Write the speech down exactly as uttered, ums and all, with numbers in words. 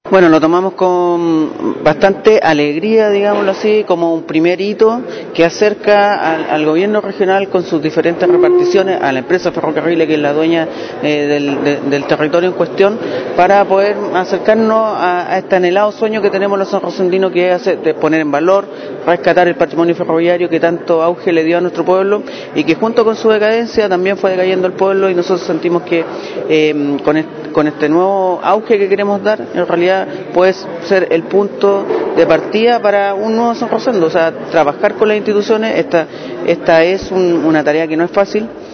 Bueno, lo tomamos con bastante alegría, digámoslo así, como un primer hito que acerca al, al gobierno regional con sus diferentes reparticiones, a la empresa Ferrocarriles, que es la dueña eh, del, de, del territorio en cuestión, para poder acercarnos a, a este anhelado sueño que tenemos los sanrosendinos, que es de poner en valor, rescatar el patrimonio ferroviario que tanto auge le dio a nuestro pueblo y que junto con su decadencia también fue decayendo el pueblo, y nosotros sentimos que eh, con, este, con este nuevo auge que queremos dar, en realidad puede ser el punto de partida para un nuevo San Rosendo. O sea, trabajar con las instituciones, esta, esta es un, una tarea que no es fácil,